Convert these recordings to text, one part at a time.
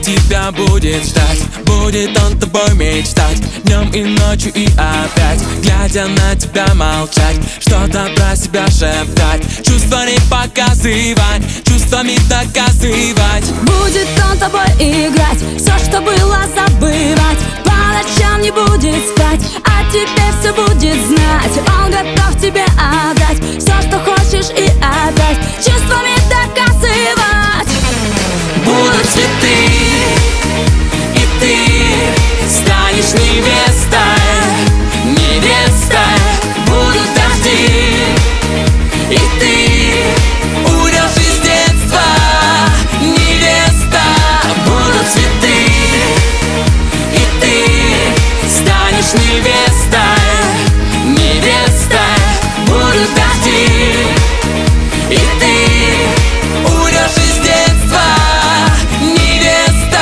тебя будет ждать, будет он тобой мечтать днем и ночью и опять, глядя на тебя молчать, что-то про себя шептать, чувства не показывать, чувствами доказывать. Будет он тобой играть, все, что было, забывать, по ночам не будет спать, а теперь все будет знать. Он готов тебе отдать все, что хочешь, и опять чувствами доказывать. Будут цветы, и ты станешь невестой, невестой. Будут дожди, и ты уйдешь из детства, невеста. Будут цветы, и ты станешь невестой, невестой. Будут дожди, и ты уйдешь из детства, невеста.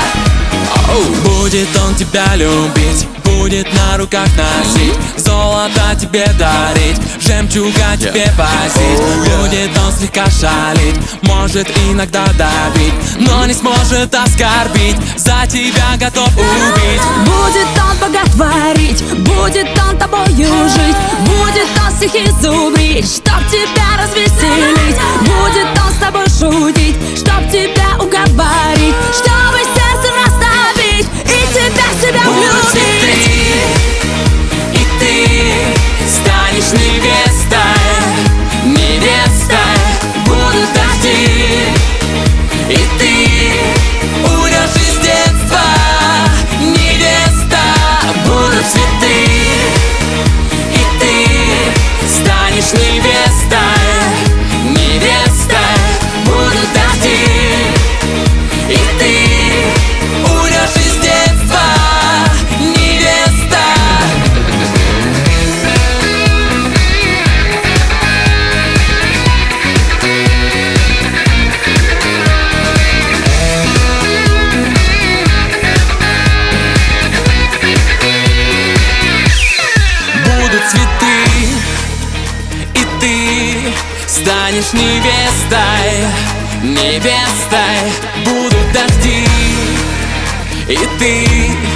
Будет он тебя любить, будет на руках носить, золото тебе дарить, жемчуга тебе возить. Будет он слегка шалить, может иногда давить, но не сможет оскорбить, за тебя готов убить. Будет он боготворить, будет он тобою жить, будет он стихи зубрить, чтоб тебя развеселить. Будет он с тобой шутить, чтоб тебя уговорить, чтобы сердце расставить и тебя Будут влюбить. цветы, и ты станешь невестой, невестой. Будут дожди, и ты уйдешь из детства, невеста. Будут цветы, и ты станешь невестой, невестой. Будут дожди, и ты уйдешь из детства, невеста. Будут цветы, и ты станешь невестой, невестой. Будут дожди, и ты